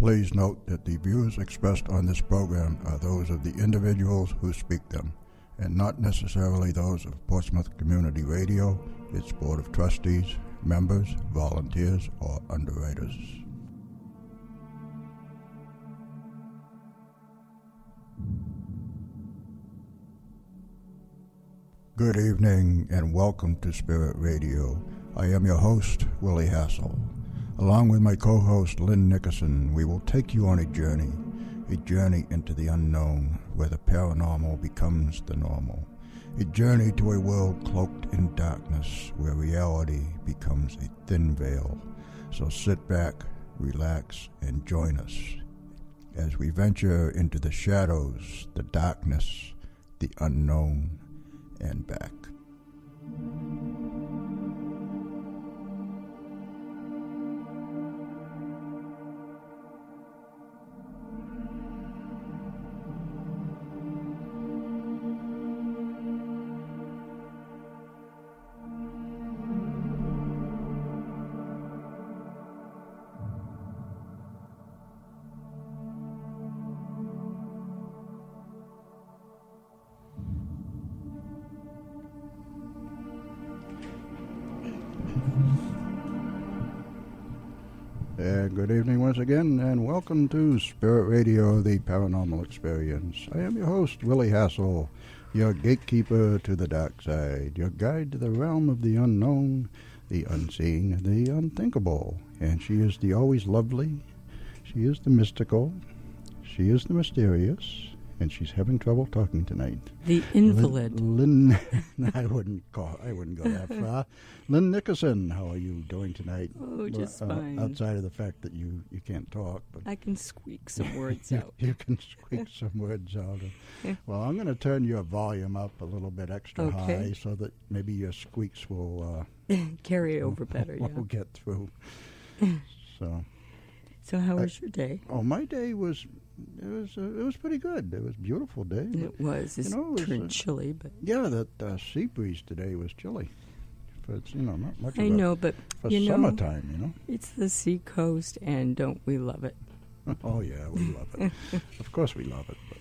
Please note that the views expressed on this program are those of the individuals who speak them, and not necessarily those of Portsmouth Community Radio, its Board of Trustees, members, volunteers, or underwriters. Good evening and welcome to Spirit Radio. I am your host, Willie Hassel. Along with my co-host, Lynn Nickerson, we will take you on a journey into the unknown where the paranormal becomes the normal, a journey to a world cloaked in darkness where reality becomes a thin veil. So sit back, relax, and join us as we venture into the shadows, the darkness, the unknown, and back. Good evening once again, and welcome to Spirit Radio, the Paranormal Experience. I am your host, Willie Hassel, your gatekeeper to the dark side, your guide to the realm of the unknown, the unseen, the unthinkable. And she is the always lovely, she is the mystical, she is the mysterious, and she's having trouble talking tonight. The invalid. Lynn, I wouldn't go that far. Lynn Nickerson, how are you doing tonight? Oh, just fine. Outside of the fact that you can't talk. But I can squeak some words out. You can squeak some words out. Well, I'm going to turn your volume up a little bit extra high so that maybe your squeaks will... carry over better, will get through. So how was your day? Oh, my day was... It was pretty good. It was a beautiful day. It was. It turned chilly, but yeah, that sea breeze today was chilly. But it's not much. I know, but for summertime, it's the sea coast, and don't we love it? Oh yeah, we love it. Of course, we love it, but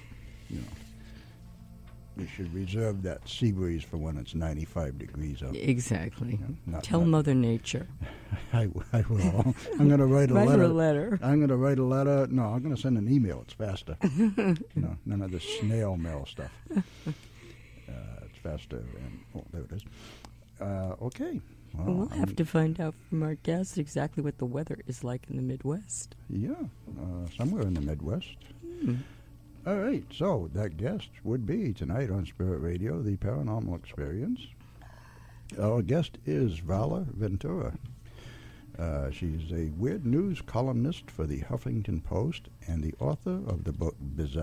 we should reserve that sea breeze for when it's 95 degrees up. Exactly. Tell Mother Nature. I will. I'm going to write a letter. Write a letter. I'm going to write a letter. No, I'm going to send an email. It's faster. None of the snail mail stuff. It's faster. And there it is. Okay. Well, we'll have to find out from our guests exactly what the weather is like in the Midwest. Yeah, somewhere in the Midwest. All right, so that guest would be tonight on Spirit Radio, the Paranormal Experience. Our guest is Vala Ventura. She's a weird news columnist for the Huffington Post and the author of the book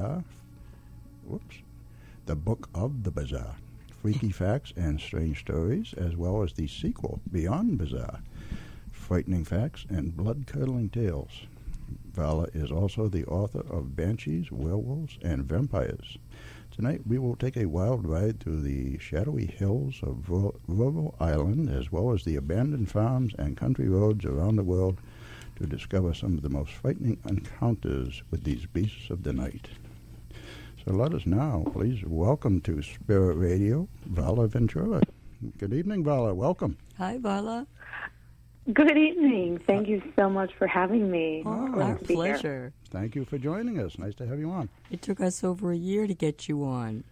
The Book of the Bizarre, Freaky Facts and Strange Stories, as well as the sequel, Beyond Bizarre, Frightening Facts and Blood-Curdling Tales. Vala is also the author of Banshees, Werewolves, and Vampires. Tonight we will take a wild ride through the shadowy hills of rural Ireland, as well as the abandoned farms and country roads around the world, to discover some of the most frightening encounters with these beasts of the night. So let us now, please, welcome to Spirit Radio, Vala Ventura. Good evening, Vala. Welcome. Hi, Vala. Good evening. Thank you so much for having me. Our pleasure. Thank you for joining us. Nice to have you on. It took us over a year to get you on.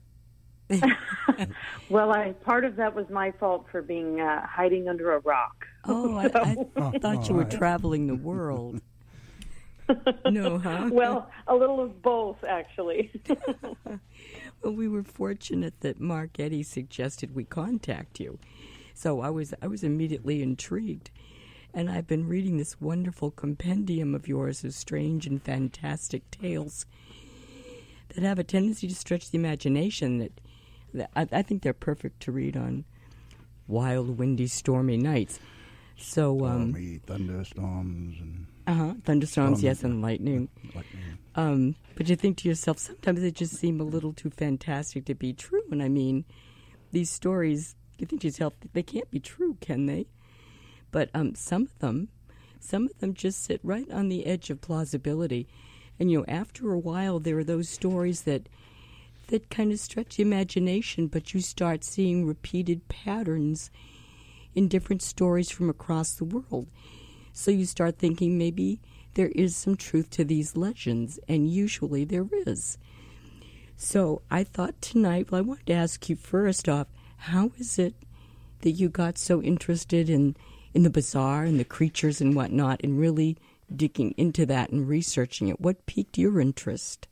Well, part of that was my fault for being hiding under a rock. Oh, I thought you were traveling the world. No, huh? Well, a little of both, actually. Well, we were fortunate that Mark Eddy suggested we contact you. So I was immediately intrigued, and I've been reading this wonderful compendium of yours of strange and fantastic tales that have a tendency to stretch the imagination. That I think they're perfect to read on wild, windy, stormy nights. So thunderstorms and thunderstorms, yes, and lightning. But you think to yourself, sometimes they just seem a little too fantastic to be true. And I mean, these stories, you think to yourself, they can't be true, can they? But some of them, some of them just sit right on the edge of plausibility. And, after a while, there are those stories that kind of stretch the imagination, but you start seeing repeated patterns in different stories from across the world. So you start thinking maybe there is some truth to these legends, and usually there is. So I thought tonight, I wanted to ask you first off, how is it that you got so interested in the bizarre and the creatures and whatnot, and really digging into that and researching it? What piqued your interest?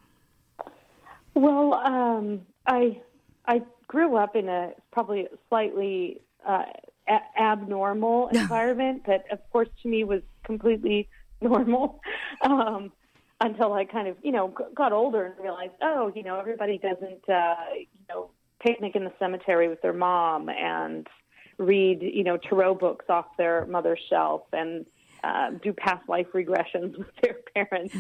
Well, I grew up in a probably slightly abnormal environment that, of course, to me was completely normal. Until I kind of, got older and realized, everybody doesn't, picnic in the cemetery with their mom and read, tarot books off their mother's shelf and do past life regressions with their parents.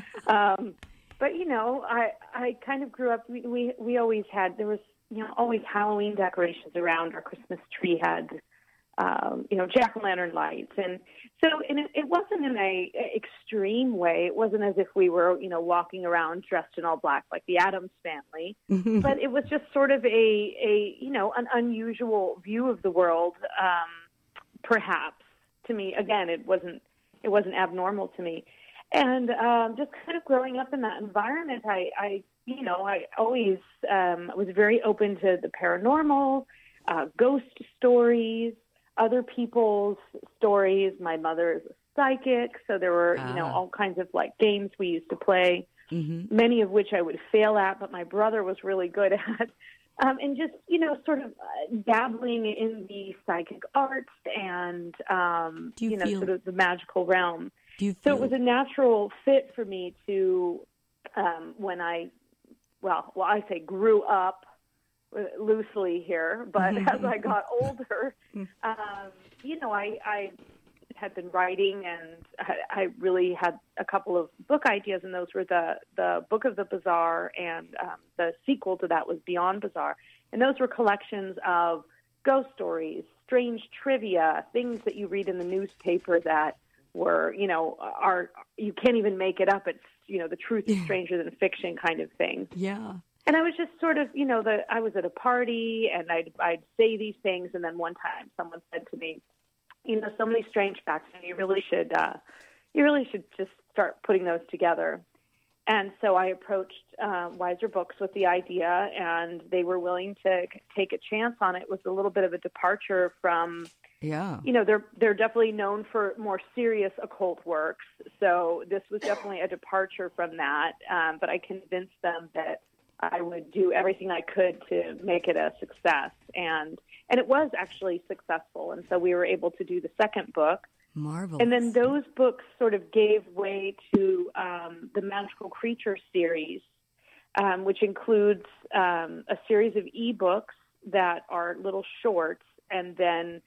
But, I kind of grew up, we always had, there was, always Halloween decorations around. Our Christmas tree had, jack-o'-lantern lights. And so it wasn't in a extreme way. It wasn't as if we were, walking around dressed in all black like the Addams Family. But it was just sort of an unusual view of the world, perhaps, to me. Again, it wasn't abnormal to me. And just kind of growing up in that environment, I always was very open to the paranormal, ghost stories, other people's stories. My mother is a psychic, so there were, all kinds of games we used to play, many of which I would fail at, but my brother was really good at. And just, sort of dabbling in the psychic arts and, sort of the magical realm. So it was a natural fit for me to, when I say grew up, loosely here, but as I got older, I had been writing, and I really had a couple of book ideas, and those were the Book of the Bizarre, and the sequel to that was Beyond Bizarre. And those were collections of ghost stories, strange trivia, things that you read in the newspaper that were, you can't even make it up. It's, the truth is stranger than fiction kind of thing. Yeah. And I was just sort of, I was at a party and I'd say these things, and then one time someone said to me, so many strange facts, and you really should just start putting those together. And so I approached Wiser Books with the idea, and they were willing to take a chance on it. It was a little bit of a departure from, they're definitely known for more serious occult works. So this was definitely a departure from that. But I convinced them that I would do everything I could to make it a success. And it was actually successful. And so we were able to do the second book. Marvelous. And then those books sort of gave way to the Magical Creature series, which includes a series of ebooks that are little shorts, and then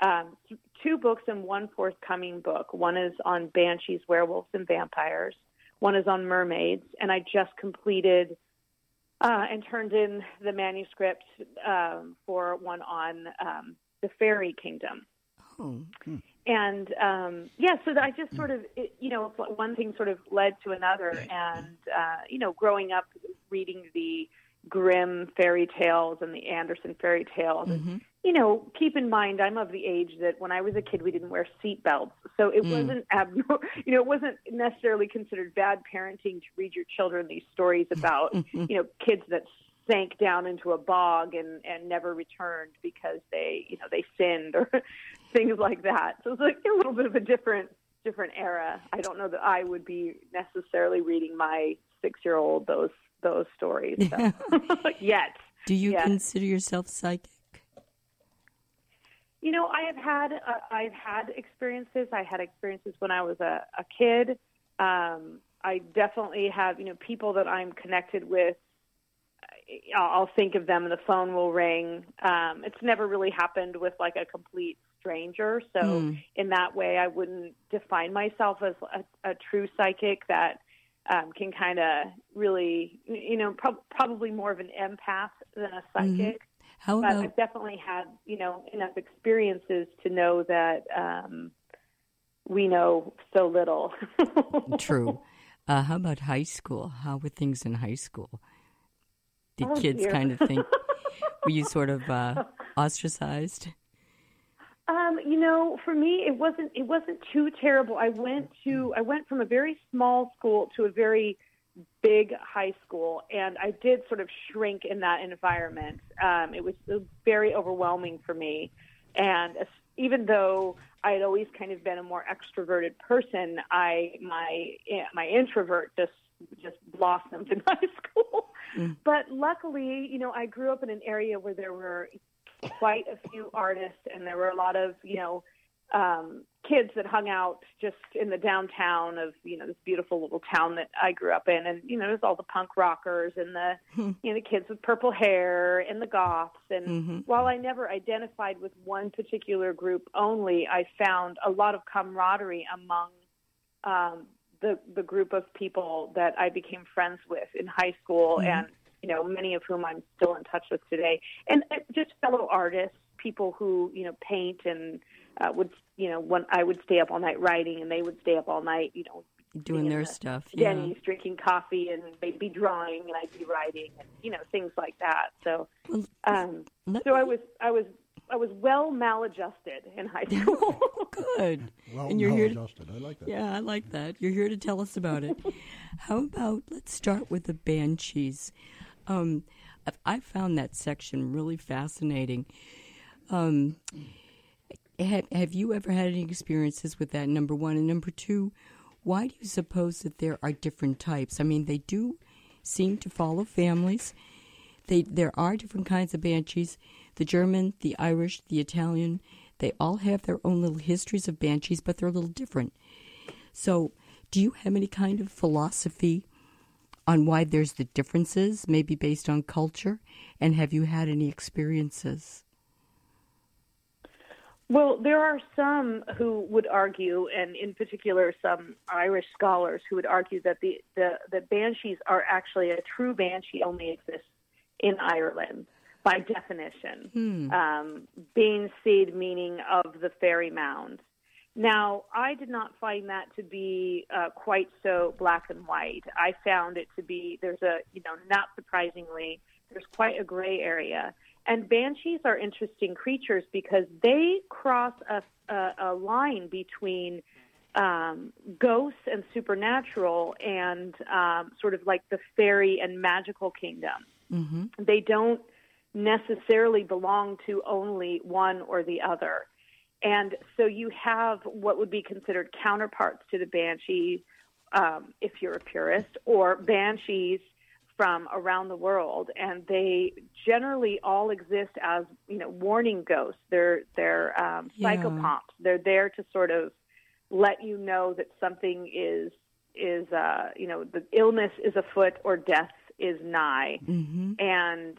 2 books and 1 forthcoming book. One is on banshees, werewolves, and vampires. One is on mermaids. And I just completed and turned in the manuscript for one on the fairy kingdom. Oh. And, so I just sort of, one thing sort of led to another. And, growing up reading the Grimm fairy tales and the Andersen fairy tales, keep in mind, I'm of the age that when I was a kid, we didn't wear seatbelts. So it wasn't it wasn't necessarily considered bad parenting to read your children these stories about, kids that sank down into a bog and never returned because they sinned or things like that. So it's like a little bit of a different era. I don't know that I would be necessarily reading my 6-year-old those stories so. Yet. Do you consider yourself psychic? I've had experiences. I had experiences when I was a kid. I definitely have, people that I'm connected with. I'll think of them and the phone will ring. It's never really happened with a complete stranger. So in that way, I wouldn't define myself as a true psychic that can kind of really, probably more of an empath than a psychic. But I've definitely had, enough experiences to know that, we know so little. True. How about high school? How were things in high school? Did kids dear. kind of think, were you sort of ostracized? For me, it wasn't too terrible. I went from a very small school to a very big high school, and I did sort of shrink in that environment. It was very overwhelming for me, and even though I had always kind of been a more extroverted person, my introvert just blossomed in high school. Mm. But luckily, I grew up in an area where there were quite a few artists, and there were a lot of kids that hung out just in the downtown of this beautiful little town that I grew up in, and there's all the punk rockers and the kids with purple hair and the goths, and while I never identified with one particular group only, I found a lot of camaraderie among the group of people that I became friends with in high school, and many of whom I'm still in touch with today, and just fellow artists, people who paint and when I would stay up all night writing, and they would stay up all night, doing their stuff, Denny's, drinking coffee, and they'd be drawing, and I'd be writing, and things like that. So, I was well maladjusted in high school. Good. Well, and you're maladjusted. I like that. Yeah, I like that. You're here to tell us about it. How about, let's start with the Banshees. I found that section really fascinating. Have you ever had any experiences with that, number one? And number two, why do you suppose that there are different types? I mean, they do seem to follow families. There are different kinds of banshees. The German, the Irish, the Italian, they all have their own little histories of banshees, but they're a little different. So do you have any kind of philosophy on why there's the differences, maybe based on culture? And have you had any experiences? Well, there are some who would argue, and in particular some Irish scholars who would argue that the banshees are actually a true banshee only exists in Ireland by definition. Bane seed meaning of the fairy mound. Now, I did not find that to be quite so black and white. I found it to be, not surprisingly, there's quite a gray area. And banshees are interesting creatures because they cross a line between ghosts and supernatural and sort of like the fairy and magical kingdom. Mm-hmm. They don't necessarily belong to only one or the other. And so you have what would be considered counterparts to the banshee, if you're a purist, or banshees from around the world, and they generally all exist as warning ghosts. They're psychopomps. They're there to sort of let you know that something is the illness is afoot or death is nigh. Mm-hmm. And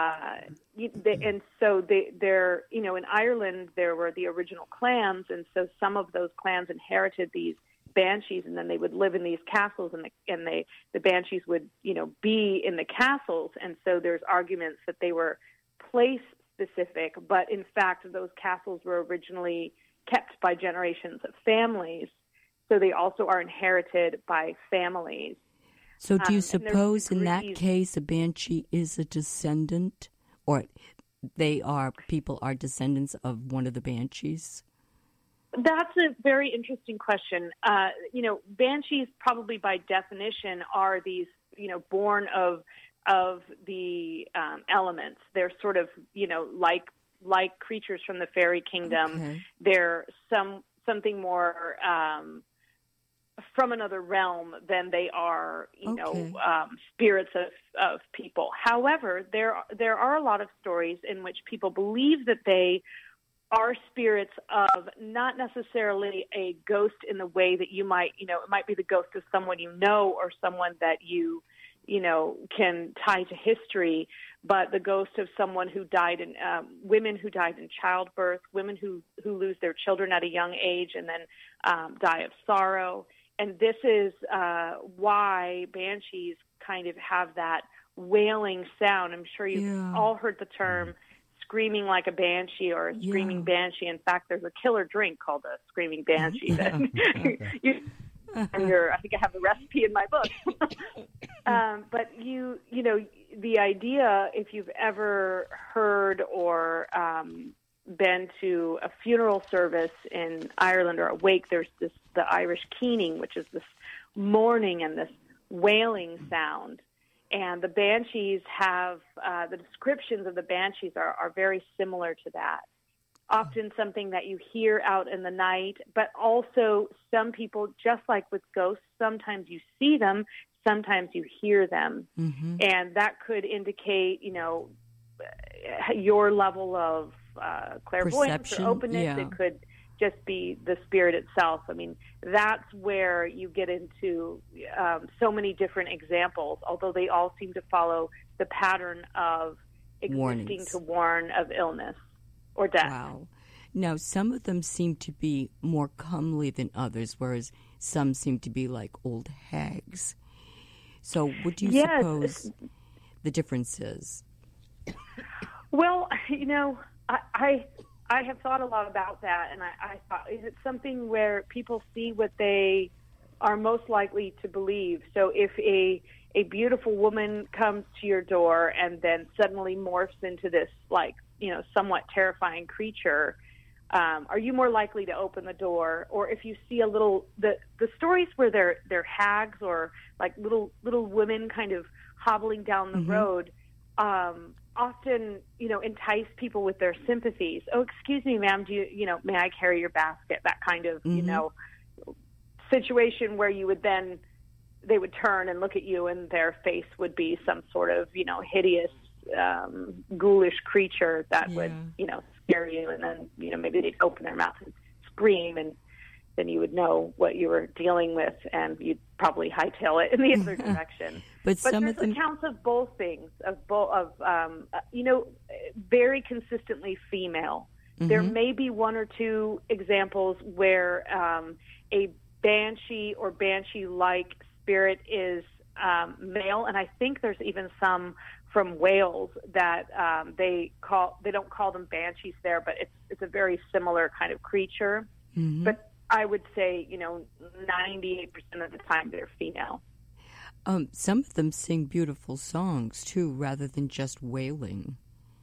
they're in Ireland there were the original clans, and so some of those clans inherited these banshees, and then they would live in these castles, and the banshees would be in the castles, and so there's arguments that they were place specific, but in fact those castles were originally kept by generations of families, so they also are inherited by families. So do you suppose in that case a banshee is a descendant, or people are descendants of one of the banshees? That's a very interesting question. Banshees probably by definition are these, born of the elements. They're sort of, like creatures from the fairy kingdom. Okay. They're something more from another realm than they are, spirits of people. However, there are a lot of stories in which people believe that they are spirits of not necessarily a ghost in the way that you might, it might be the ghost of someone or someone that you can tie to history, but the ghost of someone who died in, women who died in childbirth, women who lose their children at a young age and then die of sorrow. And this is why banshees kind of have that wailing sound. I'm sure you've all heard the term screaming like a banshee or a screaming banshee. In fact, there's a killer drink called a screaming banshee that I think I have the recipe in my book. But you know, the idea, if you've ever heard or been to a funeral service in Ireland or a wake, there's the Irish keening, which is this mourning and this wailing sound. And the banshees have, the descriptions of the banshees are very similar to that. Often something that you hear out in the night, but also some people, just like with ghosts, sometimes you see them, sometimes you hear them. Mm-hmm. And that could indicate, you know, your level of clairvoyance perception, or openness. yeah. It could just be the spirit itself. I mean, that's where you get into so many different examples, although they all seem to follow the pattern of existing warnings to warn of illness or death. Wow. Now, some of them seem to be more comely than others, whereas some seem to be like old hags. So what do you suppose the difference is? Well, you know, I have thought a lot about that, and I thought, is it something where people see what they are most likely to believe? So if a beautiful woman comes to your door and then suddenly morphs into this, like, you know, somewhat terrifying creature, are you more likely to open the door? Or if you see the stories where they're hags or like little women kind of hobbling down the mm-hmm. road, often, you know, entice people with their sympathies. Oh, excuse me, ma'am, may I carry your basket? That kind of, mm-hmm. you know, situation where they would turn and look at you and their face would be some sort of, you know, hideous, ghoulish creature that would, you know, scare you. And then, you know, maybe they'd open their mouth and scream, and then you would know what you were dealing with, and you'd probably hightail it in the other direction. But some there's of them accounts of both things, you know, very consistently female. Mm-hmm. There may be one or two examples where a banshee or banshee-like spirit is male, and I think there's even some from Wales that they don't call them banshees there, but it's a very similar kind of creature. Mm-hmm. But I would say, you know, 98% of the time they're female. Some of them sing beautiful songs, too, rather than just wailing,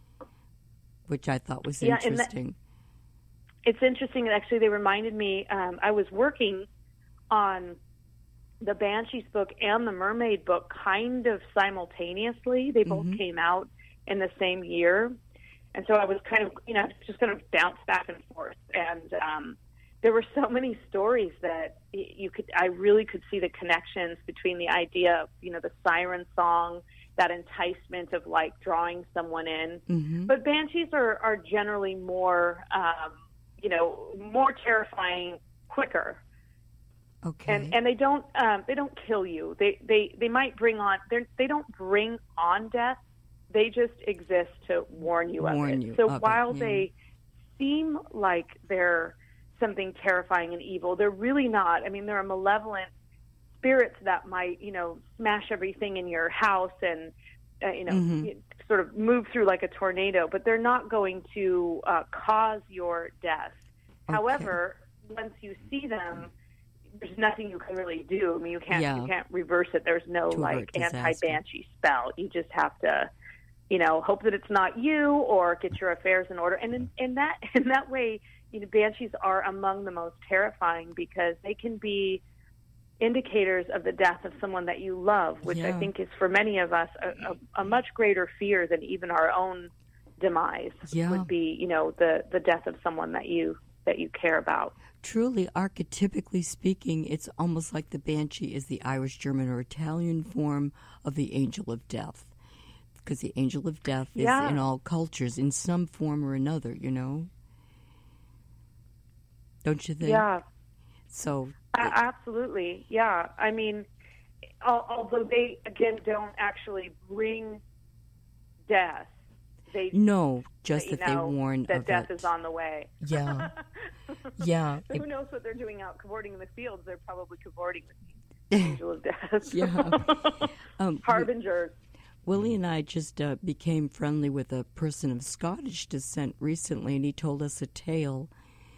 which I thought was interesting. It's interesting. Actually, they reminded me, I was working on the Banshees book and the Mermaid book kind of simultaneously. They both mm-hmm. came out in the same year. And so I was kind of, you know, just kind of bounce back and forth. And there were so many stories that I really could see the connections between the idea of, you know, the siren song, that enticement of like drawing someone in. Mm-hmm. But banshees are generally more, you know, more terrifying, quicker. Okay. And they don't kill you. They might bring on, they don't bring on death. They just exist to warn you of it. So while they seem like they're something terrifying and evil, they're really not. I mean, they're a malevolent spirits that might, you know, smash everything in your house and, you know, mm-hmm. sort of move through like a tornado, but they're not going to cause your death. Okay. However, once you see them, there's nothing you can really do. I mean, you can't reverse it. There's no like anti-banshee spell. You just have to, you know, hope that it's not you or get your affairs in order. And in that way, you know, banshees are among the most terrifying because they can be indicators of the death of someone that you love, which I think is for many of us a much greater fear than even our own demise would be, you know, the death of someone that you care about. Truly, archetypically speaking, it's almost like the banshee is the Irish, German, or Italian form of the angel of death. Because the angel of death is in all cultures in some form or another, you know? Don't you think? Yeah. So absolutely, yeah. I mean, although they, again, don't actually bring death, they just that they warn that of death it. Is on the way. Yeah, yeah. Who knows what they're doing out cavorting in the fields? They're probably cavorting with the angel of death. Yeah. Harbingers. Willie and I just became friendly with a person of Scottish descent recently, and he told us a tale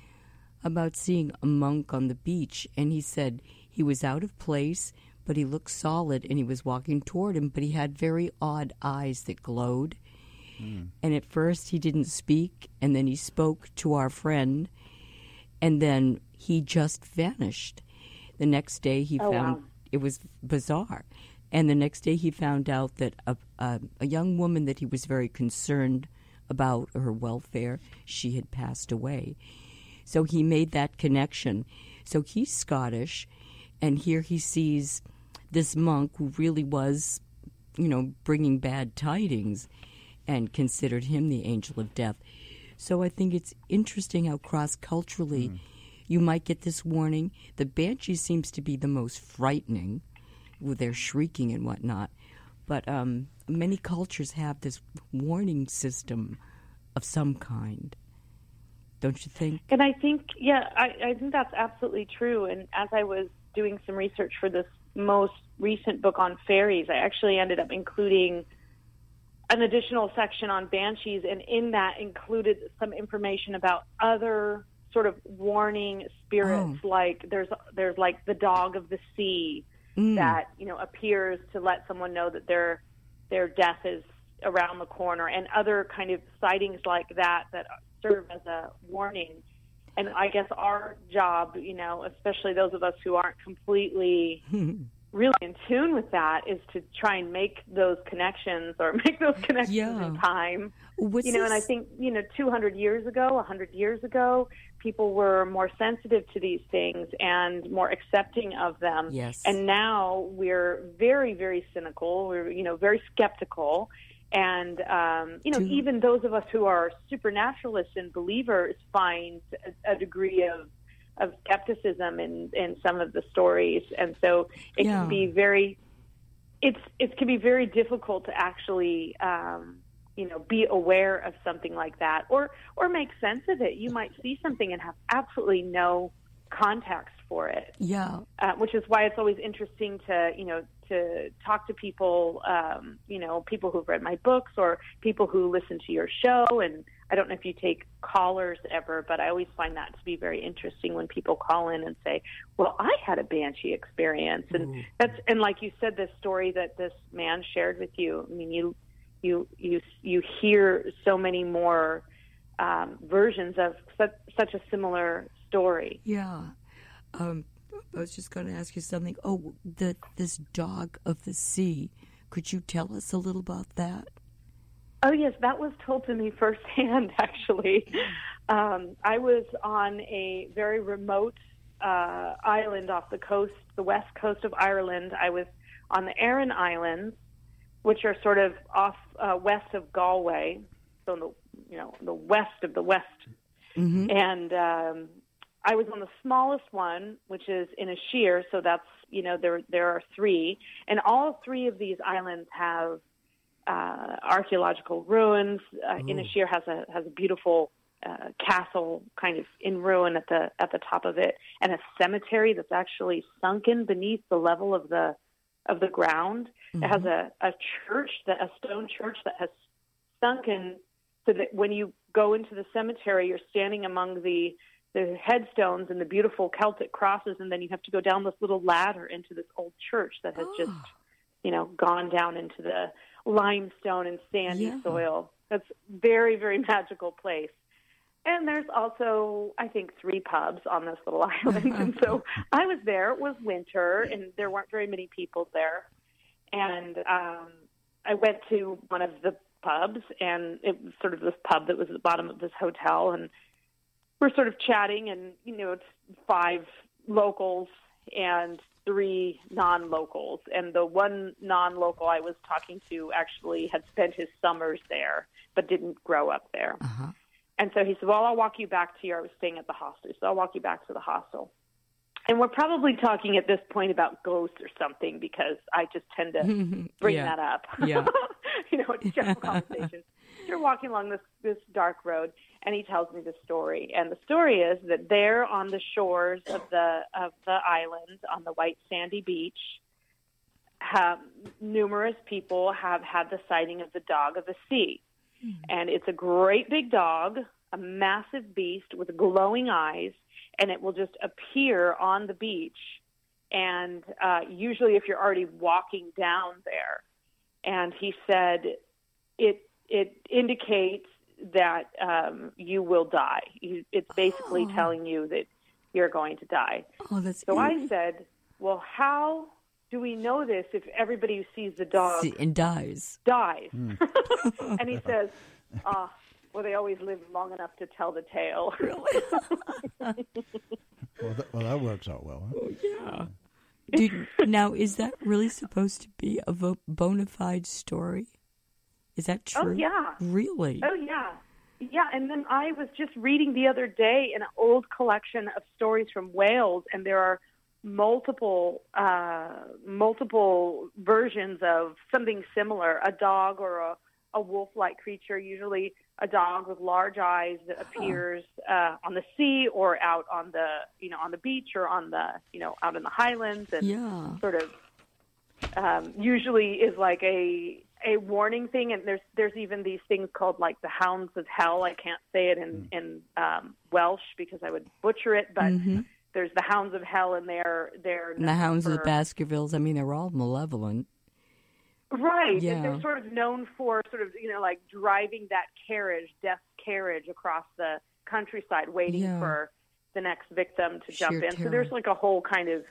about seeing a monk on the beach, and he said he was out of place, but he looked solid, and he was walking toward him, but he had very odd eyes that glowed. And at first he didn't speak, and then he spoke to our friend, and then he just vanished. The next day he found it was bizarre. And the next day he found out that a young woman that he was very concerned about her welfare, she had passed away. So he made that connection. So he's Scottish, and here he sees this monk who really was, bringing bad tidings, and considered him the angel of death. So I think it's interesting how cross-culturally you might get this warning. The banshee seems to be the most frightening, with their shrieking and whatnot. But many cultures have this warning system of some kind. Don't you think? And I think, I think that's absolutely true. And as I was doing some research for this most recent book on fairies, I actually ended up including an additional section on banshees, and in that included some information about other sort of warning spirits, like there's like the dog of the sea that appears to let someone know that their death is around the corner, and other kind of sightings like that serve as a warning. And I guess our job, especially those of us who aren't completely really in tune with that, is to try and make those connections in time. And I think 200 years ago, 100 years ago, people were more sensitive to these things and more accepting of them. Yes. And now we're very, very cynical. We're very skeptical. And even those of us who are supernaturalists and believers find a degree of skepticism in some of the stories, and so it can be very it can be very difficult to actually be aware of something like that or make sense of it. You might see something and have absolutely no context for it. Which is why it's always interesting to talk to people, people who've read my books or people who listen to your show. And I don't know if you take callers ever, but I always find that to be very interesting when people call in and say, well, I had a banshee experience. And and like you said, this story that this man shared with you, I mean, you hear so many more versions of such a similar story. I was just going to ask you something. This dog of the sea. Could you tell us a little about that? Oh, yes, that was told to me firsthand, actually. I was on a very remote island off the coast, the west coast of Ireland. I was on the Aran Islands, which are sort of off west of Galway, so the west of the west. Mm-hmm. And I was on the smallest one, which is Inisheer, so that's, there are three. And all three of these islands have archaeological ruins. Inisheer has a beautiful castle kind of in ruin at the top of it, and a cemetery that's actually sunken beneath the level of the ground. Mm-hmm. It has a church, a stone church that has sunken, so that when you go into the cemetery, you're standing among the headstones and the beautiful Celtic crosses, and then you have to go down this little ladder into this old church that has just, gone down into the limestone and sandy soil. That's very, very magical place. And there's also, I think, 3 pubs on this little island. And so I was there. It was winter, and there weren't very many people there. And I went to one of the pubs, and it was sort of this pub that was at the bottom of this hotel. And we're sort of chatting, and, it's 5 locals and 3 non-locals. And the one non-local I was talking to actually had spent his summers there, but didn't grow up there. Uh-huh. And so he said, well, I'll walk you back to I was staying at the hostel, so I'll walk you back to the hostel. And we're probably talking at this point about ghosts or something, because I just tend to bring that up. Yeah. It's general conversations. You're walking along this dark road, and he tells me the story. And the story is that there on the shores of the island, on the white sandy beach, numerous people have had the sighting of the dog of the sea. And it's a great big dog, a massive beast with glowing eyes, and it will just appear on the beach. And usually if you're already walking down there. And he said it indicates that you will die. It's basically telling you that you're going to die. So I said, well, how do we know this if everybody who sees the dog and dies? And he says, well, they always live long enough to tell the tale. Really? Well, that works out well. Huh? Oh, yeah. Now, is that really supposed to be a bona fide story? Is that true? Oh, yeah. Really? Oh, yeah. Yeah, and then I was just reading the other day an old collection of stories from Wales, and there are multiple versions of something similar, a dog or a wolf-like creature, usually a dog with large eyes that appears on the sea or out on the on the beach or on the out in the highlands, and sort of usually is like a warning thing. And there's even these things called like the hounds of hell. I can't say it in Welsh because I would butcher it, but there's the hounds of hell, and they're and the hounds of the Baskervilles. I mean, they're all malevolent. Right. Yeah. They're sort of known for sort of, like driving that death carriage across the countryside, waiting for the next victim to jump in. Terror. So there's like a whole kind of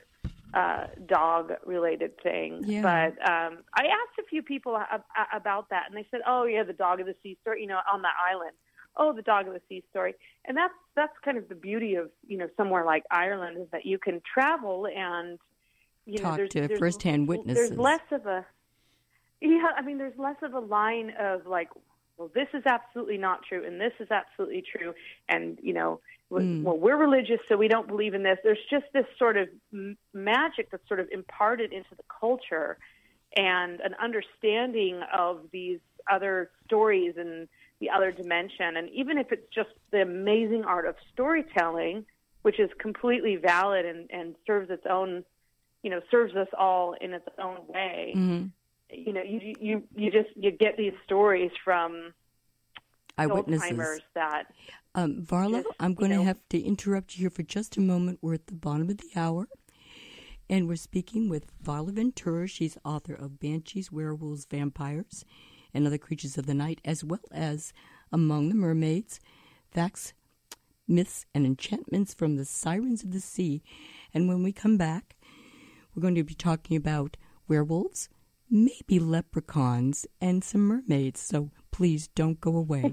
dog-related thing. Yeah. But I asked a few people about that, and they said, oh, yeah, the dog of the sea story, on that island. Oh, the dog of the sea story. And that's kind of the beauty of, somewhere like Ireland, is that you can travel and, talk to first-hand witnesses. There's less of a... Yeah, I mean, there's less of a line of like, well, this is absolutely not true, and this is absolutely true, and well, we're religious, so we don't believe in this. There's just this sort of magic that's sort of imparted into the culture, and an understanding of these other stories and the other dimension, and even if it's just the amazing art of storytelling, which is completely valid and serves its own, serves us all in its own way. Mm-hmm. You get these stories from eyewitnesses that. Varla, I'm going to have to interrupt you here for just a moment. We're at the bottom of the hour, and we're speaking with Varla Ventura. She's author of Banshees, Werewolves, Vampires, and Other Creatures of the Night, as well as Among the Mermaids, Facts, Myths, and Enchantments from the Sirens of the Sea. And when we come back, we're going to be talking about werewolves, maybe leprechauns, and some mermaids, so please don't go away.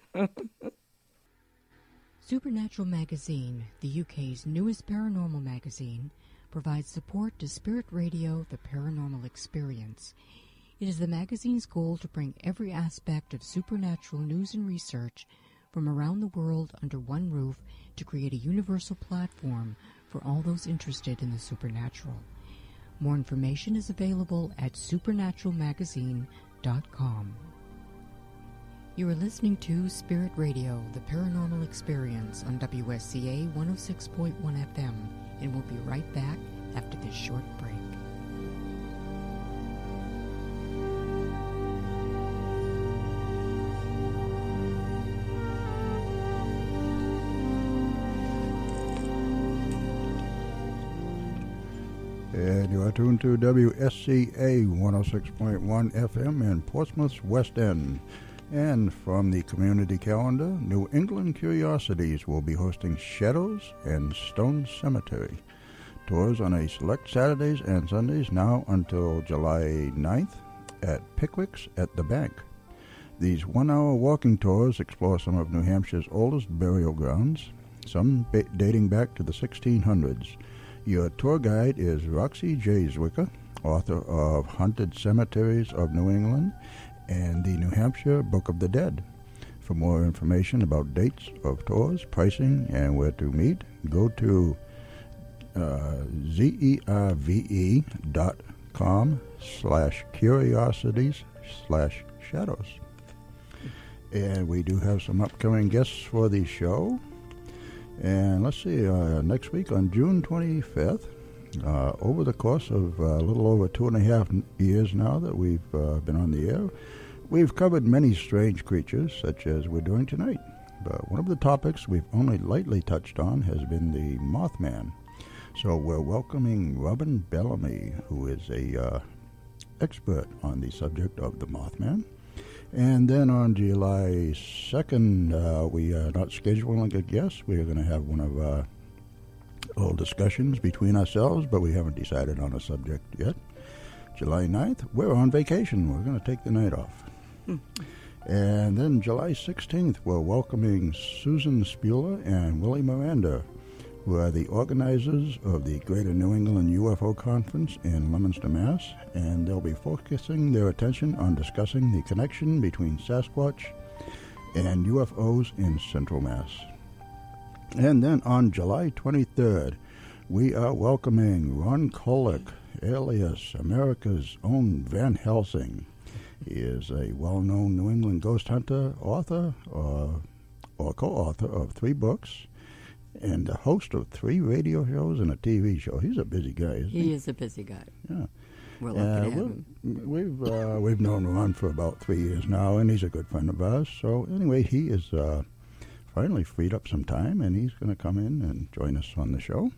Supernatural Magazine, the UK's newest paranormal magazine, provides support to Spirit Radio, the Paranormal Experience. It is the magazine's goal to bring every aspect of supernatural news and research from around the world under one roof to create a universal platform for all those interested in the supernatural. More information is available at supernaturalmagazine.com. You are listening to Spirit Radio, the Paranormal Experience on WSCA 106.1 FM, and we'll be right back after this short break. And you are tuned to WSCA 106.1 FM in Portsmouth's West End. And from the community calendar, New England Curiosities will be hosting Shadows and Stone Cemetery. Tours on a select Saturdays and Sundays now until July 9th at Pickwick's at the Bank. These one-hour walking tours explore some of New Hampshire's oldest burial grounds, some dating back to the 1600s. Your tour guide is Roxy J. Zwicker, author of Haunted Cemeteries of New England and the New Hampshire Book of the Dead. For more information about dates of tours, pricing, and where to meet, go to zerve.com/curiosities/shadows. And we do have some upcoming guests for the show. And let's see, next week on June 25th, Over the course of a little over 2.5 years now that we've been on the air, we've covered many strange creatures, such as we're doing tonight. But one of the topics we've only lightly touched on has been the Mothman. So we're welcoming Robin Bellamy, who is a expert on the subject of the Mothman. And then on July 2nd, we are not scheduling a guest. We are going to have one of our little discussions between ourselves, but we haven't decided on a subject yet. July 9th, we're on vacation. We're going to take the night off. And then July 16th, we're welcoming Susan Spuler and Willie Miranda, who are the organizers of the Greater New England UFO Conference in Leominster, Mass., and they'll be focusing their attention on discussing the connection between Sasquatch and UFOs in Central Mass. And then on July 23rd, we are welcoming Ron Kolick, alias America's own Van Helsing. He is a well-known New England ghost hunter, author, or co-author of 3 books, and the host of 3 radio shows and a TV show. He's a busy guy, isn't he? He is a busy guy. Yeah. We're lucky to have him. We've known Ron for about 3 years now, and he's a good friend of ours. So anyway, he is finally freed up some time, and he's going to come in and join us on the show.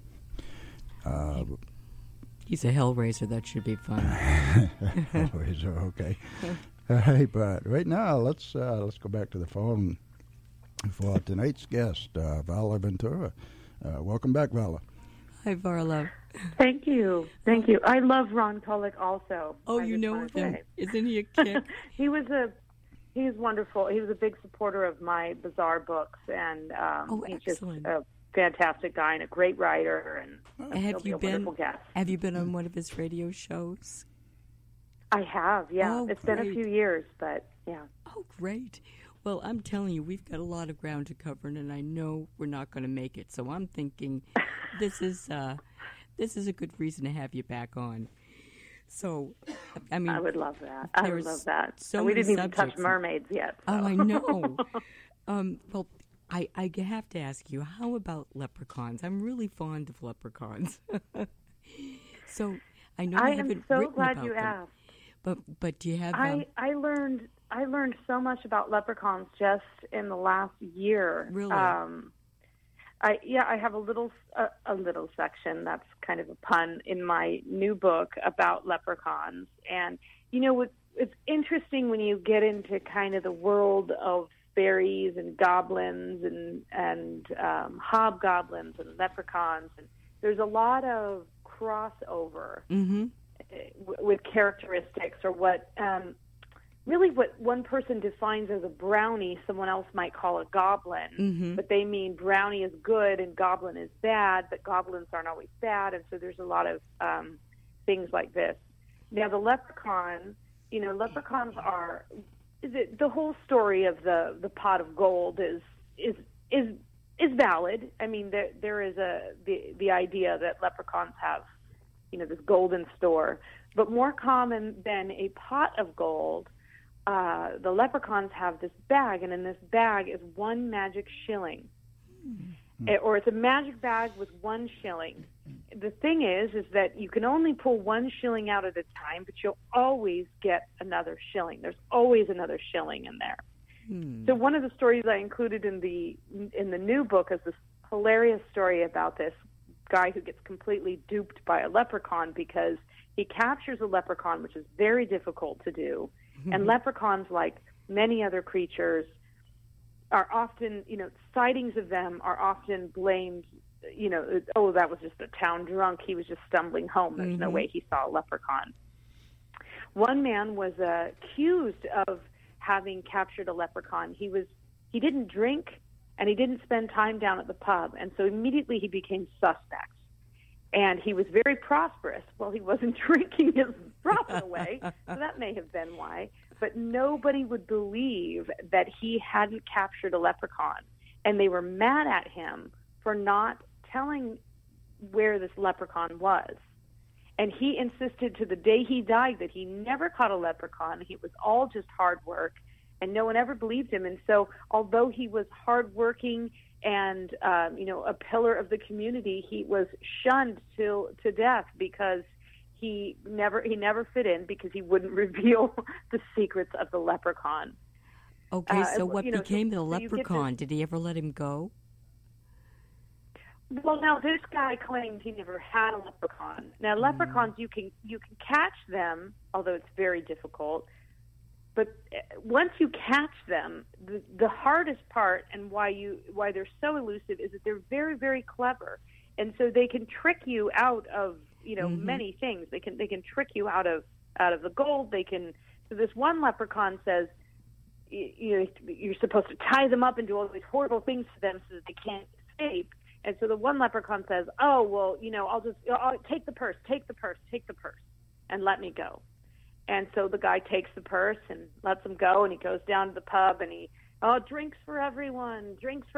He's a hellraiser. That should be fun. Hellraiser, okay. Hey, but right now, let's go back to the phone for tonight's guest, Vala Ventura. Welcome back, Vala. Hi, Varla. Thank you. I love Ron Kolick also. Oh, you know him? Isn't he a kid? He's wonderful. He was a big supporter of my Bizarre books, and he's just a fantastic guy and a great writer, and he'll be a wonderful guest. Have you been on one of his radio shows? I have, yeah. Oh, it's great. been a few years, but yeah. Oh, great. Well, I'm telling you, we've got a lot of ground to cover, and I know we're not going to make it. So I'm thinking this is a good reason to have you back on. So, I mean, I would love that. I would love that. So we didn't even subjects. touch mermaids yet. So. Oh, I know. Well, I have to ask you, how about leprechauns? I'm really fond of leprechauns. So I know I you haven't am so written glad about you them, asked. But do you have? I learned so much about leprechauns just in the last year. Really? I have a little section that's kind of a pun in my new book about leprechauns, and it's interesting when you get into kind of the world of fairies and goblins and hobgoblins and leprechauns, and there's a lot of crossover with characteristics, or what one person defines as a brownie, someone else might call a goblin, but they mean brownie is good and goblin is bad, but goblins aren't always bad, and so there's a lot of things like this. Now, the leprechaun, leprechauns are the whole story of the pot of gold is valid. I mean, there is the idea that leprechauns have, this golden store, but more common than a pot of gold, the leprechauns have this bag, and in this bag is 1 magic shilling. Or it's a magic bag with 1 shilling. The thing is that you can only pull 1 shilling out at a time, but you'll always get another shilling. There's always another shilling in there. So one of the stories I included in the new book is this hilarious story about this guy who gets completely duped by a leprechaun because he captures a leprechaun, which is very difficult to do. And leprechauns, like many other creatures, are often, sightings of them are often blamed, oh, that was just a town drunk. He was just stumbling home. There's no way he saw a leprechaun. One man was accused of having captured a leprechaun. He didn't drink, and he didn't spend time down at the pub, and so immediately he became suspect. And he was very prosperous. Well, he wasn't drinking his profit away, so that may have been why. But nobody would believe that he hadn't captured a leprechaun. And they were mad at him for not telling where this leprechaun was. And he insisted to the day he died that he never caught a leprechaun. It was all just hard work. and no one ever believed him. And so although he was hardworking and, a pillar of the community, he was shunned to death because he never fit in because he wouldn't reveal the secrets of the leprechaun. Okay, so what became the leprechaun? Did he ever let him go? Well, now this guy claims he never had a leprechaun. Now, leprechauns, you can catch them, although it's very difficult. But once you catch them, the hardest part and why they're so elusive is that they're very, very clever, and so they can trick you out of many things. They can trick you out of the gold. So this one leprechaun says, you're supposed to tie them up and do all these horrible things to them so that they can't escape. And so the one leprechaun says, "Oh, well, I'll take the purse, and let me go." And so the guy takes the purse and lets him go, and he goes down to the pub, and drinks for everyone,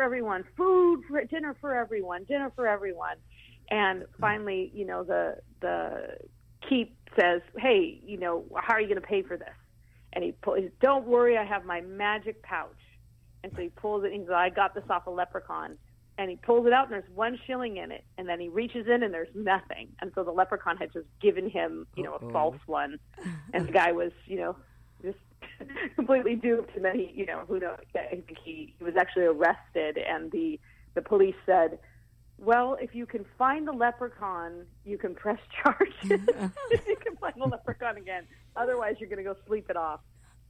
dinner for everyone. And finally, the keep says, "Hey, how are you going to pay for this?" And he says, "Don't worry, I have my magic pouch." And so he pulls it, and he says, "I got this off a leprechaun." And he pulls it out, and there's 1 shilling in it. And then he reaches in, and there's nothing. And so the leprechaun had just given him, a false one. And the guy was, just completely duped. And then he, who knows? I think he was actually arrested. And the police said, "Well, if you can find the leprechaun, you can press charges. You can find the leprechaun again. Otherwise, you're going to go sleep it off."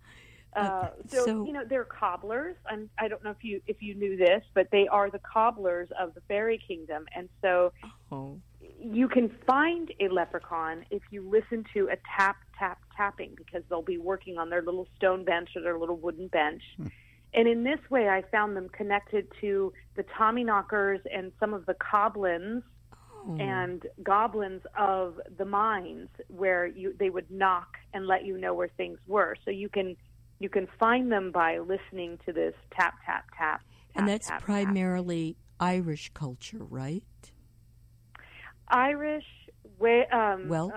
So they're cobblers. I don't know if you knew this, but they are the cobblers of the fairy kingdom. And so you can find a leprechaun if you listen to a tap, tap, tapping, because they'll be working on their little stone bench or their little wooden bench. And in this way, I found them connected to the Tommyknockers and some of the coblins and goblins of the mines, where they would knock and let you know where things were. So you can find them by listening to this tap, tap, tap. And that's tap, primarily tap. Irish culture, right? Irish, Welsh?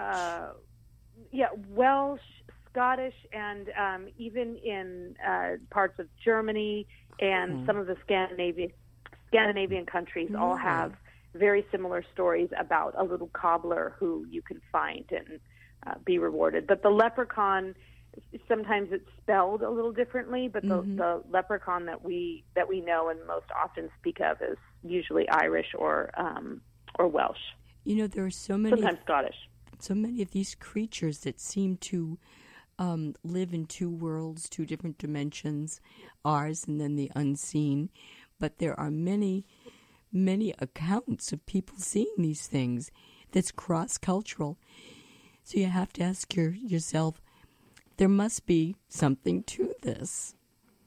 Welsh, Scottish, and even in parts of Germany and some of the Scandinavian countries all have very similar stories about a little cobbler who you can find and be rewarded. But the leprechaun, sometimes it's spelled a little differently, but the leprechaun that we know and most often speak of is usually Irish or Welsh. There are so many, sometimes Scottish. So many of these creatures that seem to live in 2 worlds, 2 different dimensions, ours and then the unseen. But there are many, many accounts of people seeing these things that's cross-cultural. So you have to ask yourself, there must be something to this.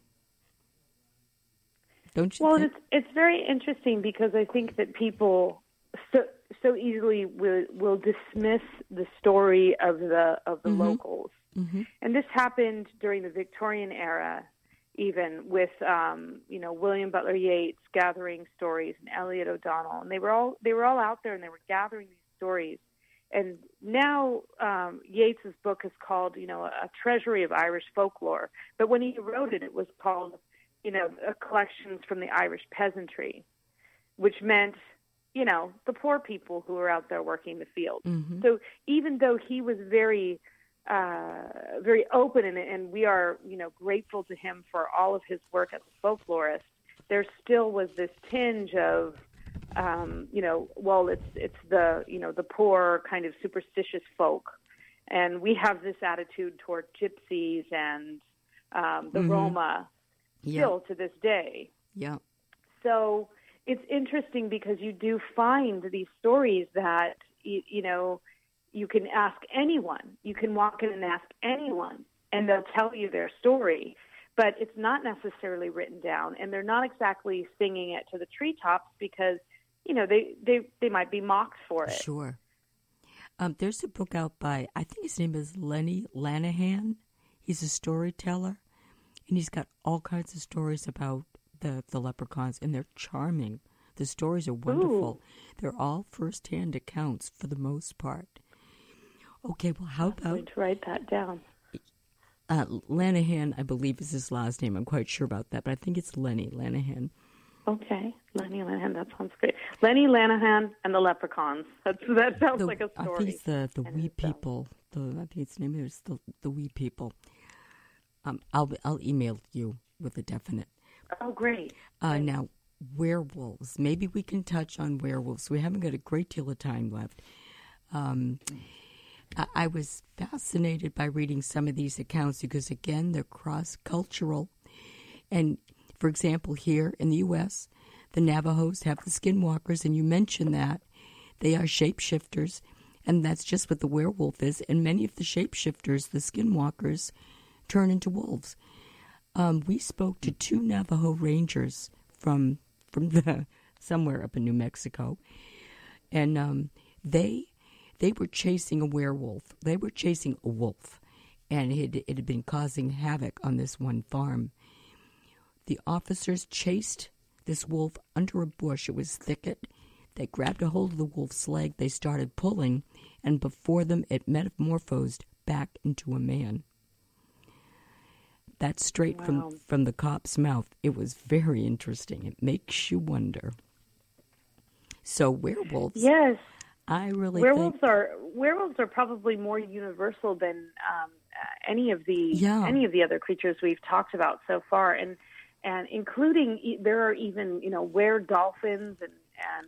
Don't you think? Well, it's very interesting because I think that people so easily will dismiss the story of the locals. And this happened during the Victorian era, even with William Butler Yeats gathering stories and Elliot O'Donnell, and they were all out there and they were gathering these stories. And now Yeats's book is called, A Treasury of Irish Folklore. But when he wrote it, it was called, Collections from the Irish Peasantry, which meant, the poor people who were out there working the fields. So even though he was very, very open, and we are, grateful to him for all of his work as a folklorist, there still was this tinge of, it's the poor kind of superstitious folk, and we have this attitude toward gypsies and the Roma still to this day. Yeah. So it's interesting because you do find these stories that you can ask anyone. You can walk in and ask anyone, and they'll tell you their story. But it's not necessarily written down, and they're not exactly singing it to the treetops because they might be mocked for it. Sure. There's a book out by, I think his name is Lenny Lanahan. He's a storyteller, and he's got all kinds of stories about the leprechauns, and they're charming. The stories are wonderful. Ooh. They're all first-hand accounts for the most part. Okay, well, how I'm going to write that down. Lanahan, I believe, is his last name. I'm quite sure about that, but I think it's Lenny Lanahan. Okay, Lenny Lanahan. That sounds great. Lenny Lanahan and the Leprechauns. That sounds like a story. I think it's the Wee People. I think its name is the Wee People. I'll email you with a definite. Oh, great. Now, werewolves. Maybe we can touch on werewolves. We haven't got a great deal of time left. I was fascinated by reading some of these accounts because, again, they're cross-cultural. And, for example, here in the U.S., the Navajos have the skinwalkers, and you mentioned that. They are shapeshifters, and that's just what the werewolf is. And many of the shapeshifters, the skinwalkers, turn into wolves. We spoke to 2 Navajo rangers from somewhere up in New Mexico, and they were chasing a werewolf. They were chasing a wolf, and it had been causing havoc on this one farm. The officers chased this wolf under a bush. It was thicket. They grabbed a hold of the wolf's leg. They started pulling, and before them it metamorphosed back into a man. That's straight from the cop's mouth. It was very interesting. It makes you wonder. So werewolves. Yes. I really werewolves think are probably more universal than any of the other creatures we've talked about so far, and including there are even were dolphins and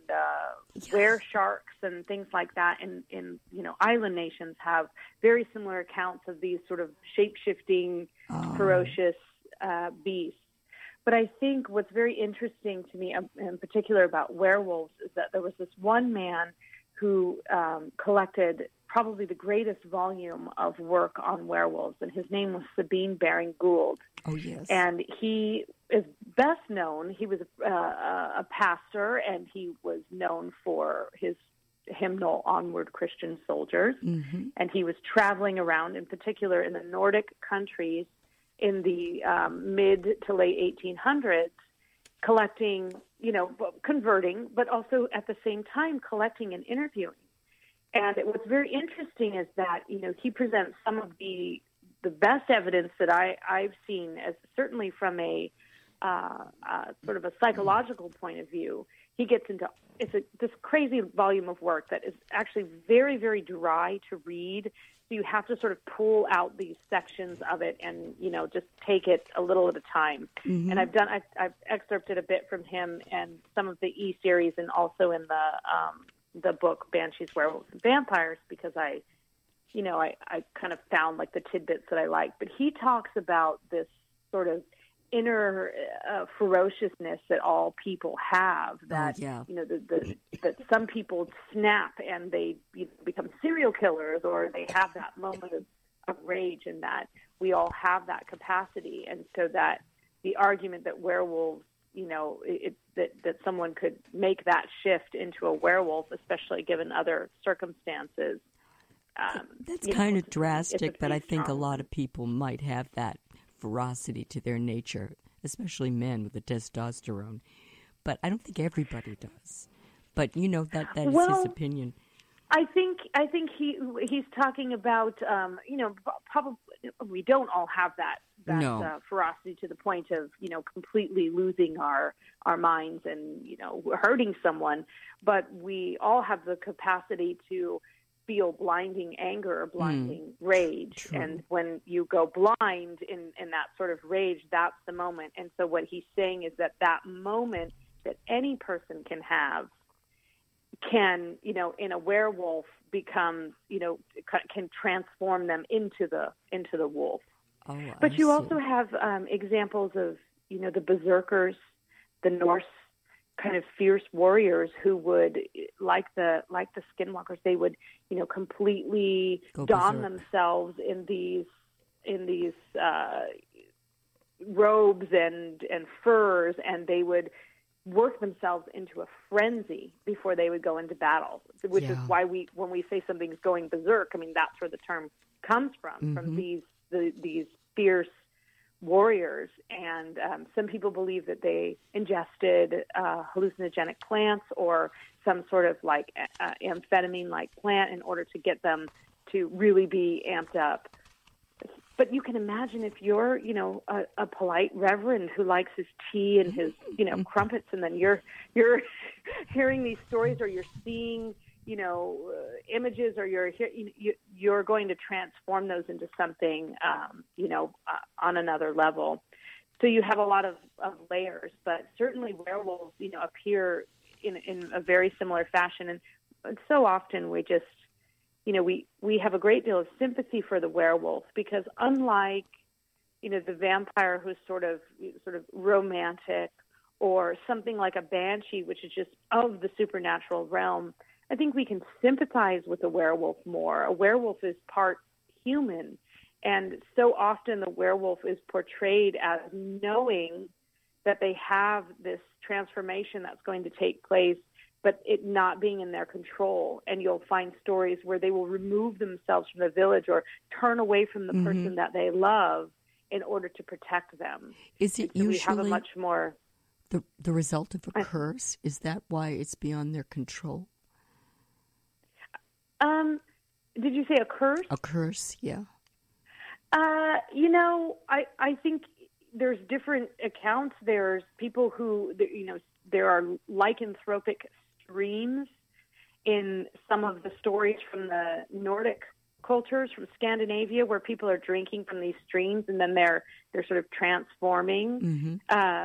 were sharks and things like that. In island nations have very similar accounts of these sort of shape-shifting, ferocious beasts. But I think what's very interesting to me, in particular about werewolves, is that there was this one man who collected probably the greatest volume of work on werewolves, and his name was Sabine Baring Gould. Oh, yes. And he is best known, he was a pastor, and he was known for his hymnal Onward Christian Soldiers. Mm-hmm. And he was traveling around, in particular in the Nordic countries in the mid to late 1800s, collecting, converting, but also at the same time collecting and interviewing. And what's very interesting is that, he presents some of the best evidence that I've seen, as certainly from a sort of a psychological point of view. He gets into this crazy volume of work that is actually very, very dry to read. So you have to sort of pull out these sections of it and, just take it a little at a time. Mm-hmm. And I've excerpted a bit from him and some of the E-series, and also in the book Banshees, Werewolves, and Vampires, because I kind of found like the tidbits that I like. But he talks about this sort of inner ferociousness that all people have, that that some people snap and they become serial killers, or they have that moment of rage, and that we all have that capacity. And so that the argument that werewolves, that someone could make that shift into a werewolf, especially given other circumstances. That's kind of drastic, but I think a lot of people might have that ferocity to their nature, especially men with the testosterone. But I don't think everybody does. But that is his opinion. I think he's talking about probably we don't all have that ferocity to the point of completely losing our minds and hurting someone, but we all have the capacity to feel blinding anger or blinding rage. True. And when you go blind in that sort of rage, that's the moment. And so what he's saying is that moment that any person can have can, in a werewolf becomes, can transform them into the wolf. Oh, but you also have examples of, the berserkers, the Norse kind of fierce warriors who would, like the skinwalkers, they would, completely don themselves in these robes and furs, and they would work themselves into a frenzy before they would go into battle, which is why when we say something's going berserk, I mean, that's where the term comes from these fierce warriors. And some people believe that they ingested hallucinogenic plants or some sort of like amphetamine-like plant in order to get them to really be amped up. but you can imagine if you're, a polite reverend who likes his tea and his, crumpets, and then you're hearing these stories, or you're seeing, images, or you're going to transform those into something, on another level. So you have a lot of layers, but certainly werewolves, appear in a very similar fashion. And so often we just, we have a great deal of sympathy for the werewolf, because unlike, the vampire who's sort of romantic, or something like a banshee, which is just of the supernatural realm, I think we can sympathize with a werewolf more. A werewolf is part human. And so often the werewolf is portrayed as knowing that they have this transformation that's going to take place, but it not being in their control. And you'll find stories where they will remove themselves from the village or turn away from the person that they love in order to protect them. Is it so usually we have a much more the result of a curse? Is that why it's beyond their control? Did you say a curse? A curse, yeah. I think there's different accounts. There's people who, there are lycanthropic streams in some of the stories from the Nordic cultures from Scandinavia, where people are drinking from these streams and then they're sort of transforming.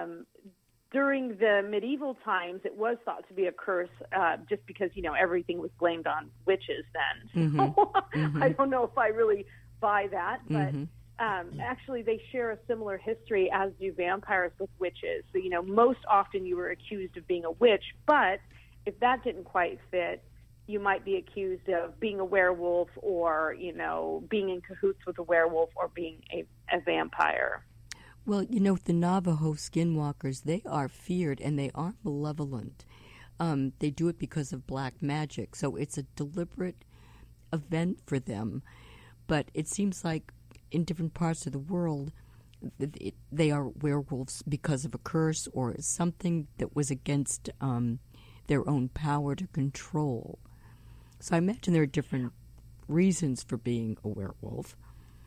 During the medieval times, it was thought to be a curse, just because, everything was blamed on witches then. So I don't know if I really buy that, but actually they share a similar history, as do vampires with witches. So, most often you were accused of being a witch, but if that didn't quite fit, you might be accused of being a werewolf, or, being in cahoots with a werewolf, or being a vampire. Well, the Navajo skinwalkers, they are feared and they are malevolent. They do it because of black magic, so it's a deliberate event for them. But it seems like in different parts of the world, they are werewolves because of a curse or something that was against their own power to control. So I imagine there are different reasons for being a werewolf.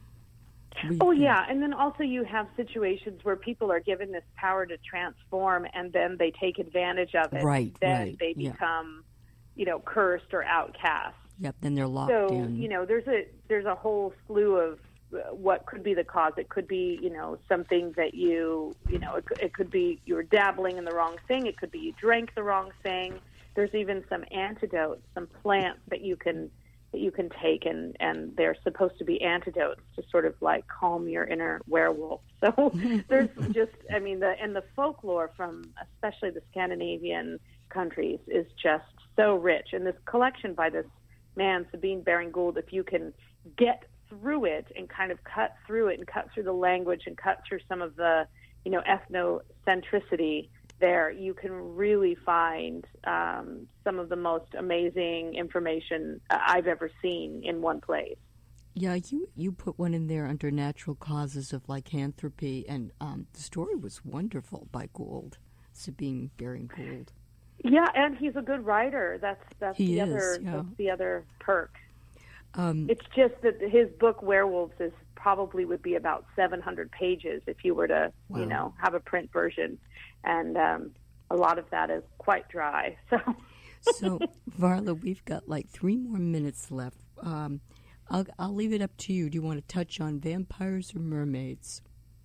Yeah, and then also you have situations where people are given this power to transform, and then they take advantage of it. Right, then they become, cursed or outcast. Yep, then they're locked in. So, there's a whole slew of what could be the cause. It could be, something that it could be you were dabbling in the wrong thing. It could be you drank the wrong thing. There's even some antidotes, some plants that you can take, and they're supposed to be antidotes to sort of like calm your inner werewolf. So there's just, the folklore from especially the Scandinavian countries is just so rich. And this collection by this man, Sabine Baring-Gould, if you can get through it and kind of cut through it and cut through the language and cut through some of the, ethnocentricity there, you can really find some of the most amazing information I've ever seen in one place. Yeah, you put one in there under natural causes of lycanthropy, and the story was wonderful by Gould, Sabine Baring-Gould. Yeah, and he's a good writer. That's that's the other perk. It's just that his book Werewolves probably would be about 700 pages if you were to, have a print version, and a lot of that is quite dry. So, Varla, we've got like 3 more minutes left. I'll leave it up to you. Do you want to touch on vampires or mermaids?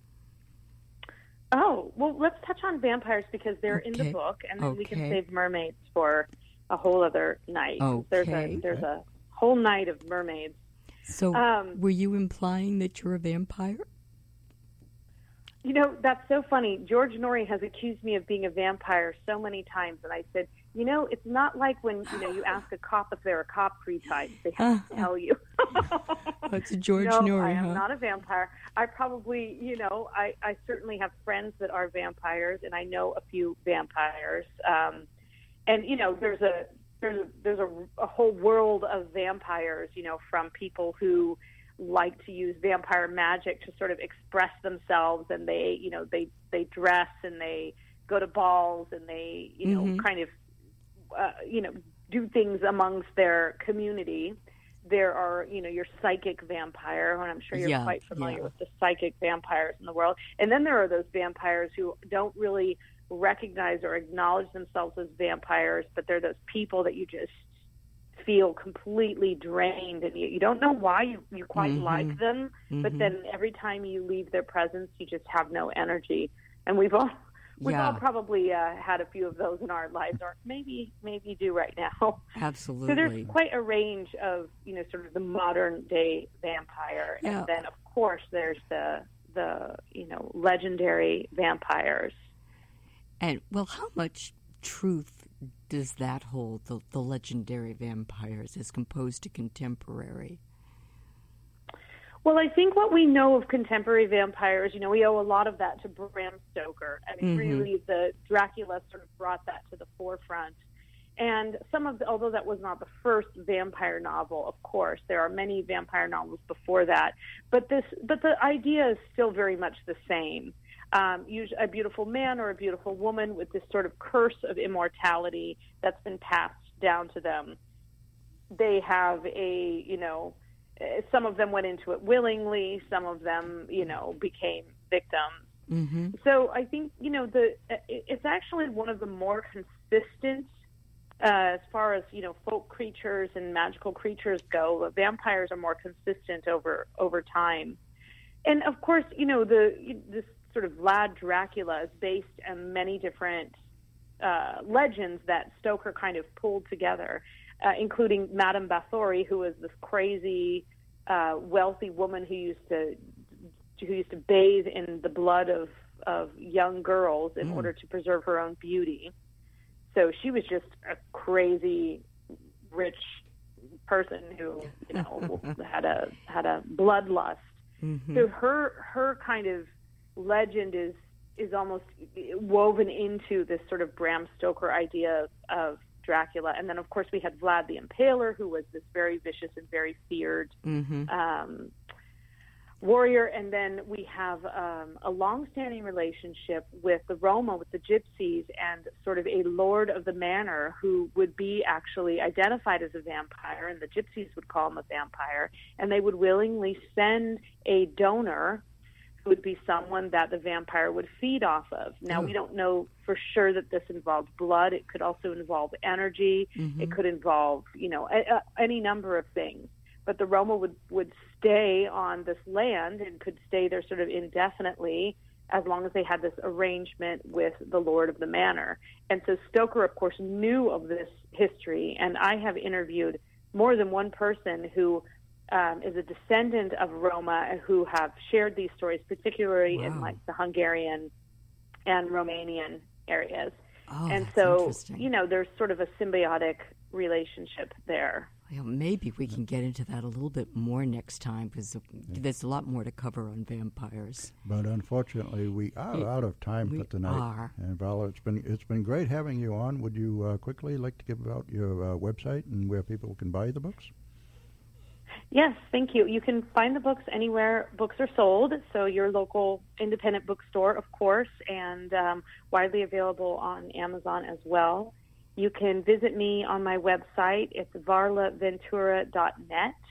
Oh, well, let's touch on vampires because they're in the book, and then we can save mermaids for a whole other night. Okay. There's a whole night of mermaids. So, were you implying that you're a vampire? That's so funny. George Norrie has accused me of being a vampire so many times, and I said, it's not like when, you ask a cop if they're a cop 3 times. They have to tell you. That's a George Norrie, I am not a vampire. I probably, I certainly have friends that are vampires, and I know a few vampires. And, there's a whole world of vampires, from people who like to use vampire magic to sort of express themselves, and they dress and they go to balls and they, kind of, do things amongst their community. there are, your psychic vampire, and I'm sure you're quite familiar with the psychic vampires in the world. And then there are those vampires who don't really recognize or acknowledge themselves as vampires, but they're those people that you just feel completely drained, and you don't know why you quite like them, but then every time you leave their presence, you just have no energy. And we've all probably had a few of those in our lives, or maybe do right now. Absolutely. So there's quite a range of, sort of the modern day vampire. Yeah. And then, of course, there's the legendary vampires. And, well, how much truth does that hold, the legendary vampires, as composed to contemporary? Well, I think what we know of contemporary vampires, we owe a lot of that to Bram Stoker. I mean, really, the Dracula sort of brought that to the forefront. And although that was not the first vampire novel, of course, there are many vampire novels before that. But the idea is still very much the same. Usually a beautiful man or a beautiful woman with this sort of curse of immortality that's been passed down to them. They have some of them went into it willingly. Some of them, became victims. So I think, it's actually one of the more consistent, as far as, folk creatures and magical creatures go. Vampires are more consistent over time. And of course, this sort of Vlad Dracula is based on many different legends that Stoker kind of pulled together, including Madame Bathory, who was this crazy, wealthy woman who used to bathe in the blood of young girls in order to preserve her own beauty. So she was just a crazy, rich person who, had a bloodlust. So her kind of legend is almost woven into this sort of Bram Stoker idea of Dracula. And then, of course, we had Vlad the Impaler, who was this very vicious and very feared warrior. And then we have a long-standing relationship with the Roma, with the Gypsies, and sort of a lord of the manor who would be actually identified as a vampire, and the Gypsies would call him a vampire, and they would willingly send a donor who would be someone that the vampire would feed off of. Now, we don't know for sure that this involved blood. It could also involve energy. It could involve, any number of things. But the Roma would stay on this land and could stay there sort of indefinitely as long as they had this arrangement with the lord of the manor. And so Stoker, of course, knew of this history. And I have interviewed more than one person who is a descendant of Roma who have shared these stories, particularly in like the Hungarian and Romanian areas. And so, there's sort of a symbiotic relationship there. Well, maybe we can get into that a little bit more next time, because there's a lot more to cover on vampires. But unfortunately, we are out of time for tonight. And Vala, it's been great having you on. Would you quickly like to give out your website and where people can buy the books? Yes, thank you. You can find the books anywhere books are sold, so your local independent bookstore, of course, and widely available on Amazon as well. You can visit me on my website. It's varlaventura.net.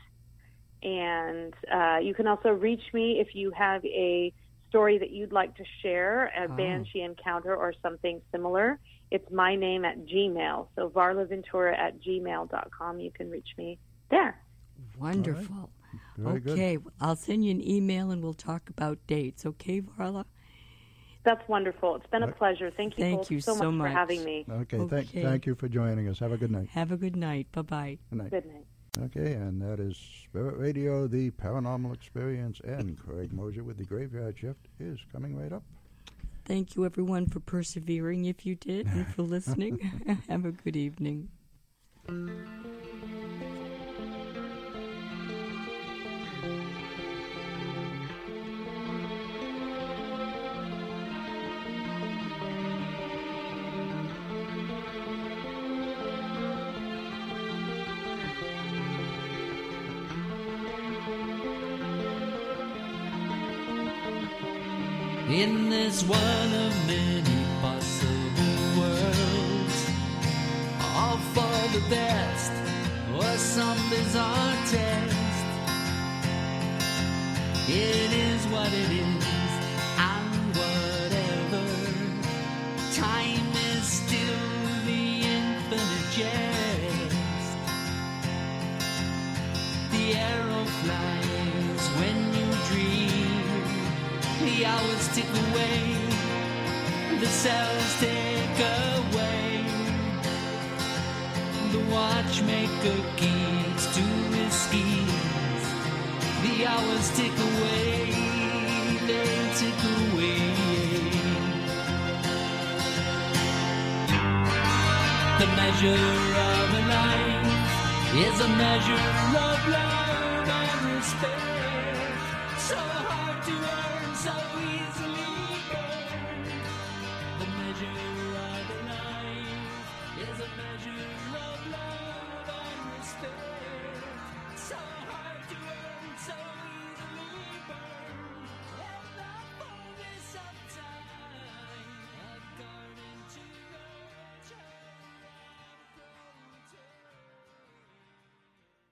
And you can also reach me if you have a story that you'd like to share, a banshee encounter or something similar. It's my name at Gmail. So varlaventura@gmail.com. You can reach me there. Wonderful. Right. Okay, I'll send you an email and we'll talk about dates. Okay, Varla? That's wonderful. It's been a pleasure. Thank you both so much for having me. Okay. Thank you for joining us. Have a good night. Have a good night. Bye-bye. Good night. Good night. Okay, and that is Spirit Radio, The Paranormal Experience, and Craig Mosier with The Graveyard Shift is coming right up. Thank you, everyone, for persevering, if you did, and for listening. Have a good evening. In this one of many possible worlds, all for the best or some bizarre test. It is what it is, and whatever. Time is still the infinite jest. The arrow flies when you dream. The hours tick away, the cells take away. The watchmaker keeps to his schemes. The hours tick away, they tick away. The measure of a life is a measure of